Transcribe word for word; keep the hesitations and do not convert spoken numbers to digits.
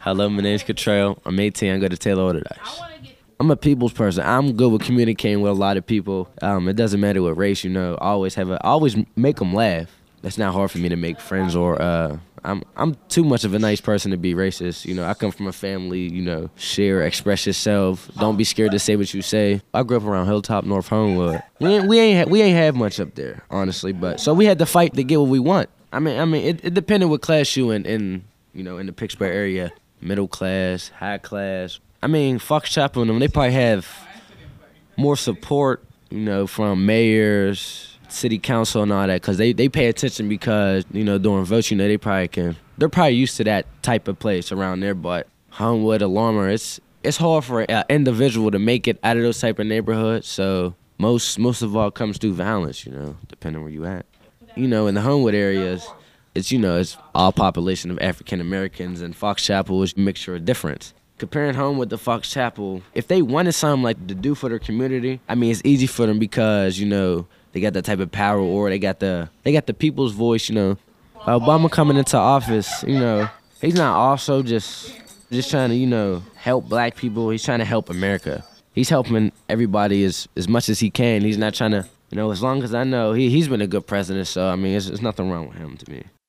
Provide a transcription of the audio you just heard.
Hello, my name's Cottrell. I'm eighteen. I go to Taylor Orthodox. I'm a people's person. I'm good with communicating with a lot of people. Um, it doesn't matter what race, you know. I always have a, I always make them laugh. It's not hard for me to make friends, or uh, I'm I'm too much of a nice person to be racist. You know, I come from a family. You know, share, express yourself. Don't be scared to say what you say. I grew up around Hilltop, North Homewood. We ain't we ain't ha- we ain't have much up there, honestly. But so we had to fight to get what we want. I mean, I mean, it, it depended what class you in, in, you know, in the Pittsburgh area, middle class, high class. I mean, Fox Chapel and them, they probably have more support, you know, from mayors, city council and all that, because they, they pay attention because, you know, during votes, you know, they probably can, they're probably used to that type of place around there. But Homewood, Alarmer, it's it's hard for an individual to make it out of those type of neighborhoods. So most most of all comes through violence, you know, depending where you at. You know, in the Homewood areas, it's, you know, it's all population of African Americans, and Fox Chapel is a mixture of difference. Comparing Homewood to Fox Chapel, if they wanted something like to do for their community, I mean, it's easy for them because, you know, they got that type of power, or they got the they got the people's voice. You know, Obama coming into office, you know, he's not also just just trying to, you know, help black people. He's trying to help America. He's helping everybody as as much as he can. He's not trying to, you know, as long as I know, he he's been a good president. So I mean, there's, there's nothing wrong with him to me.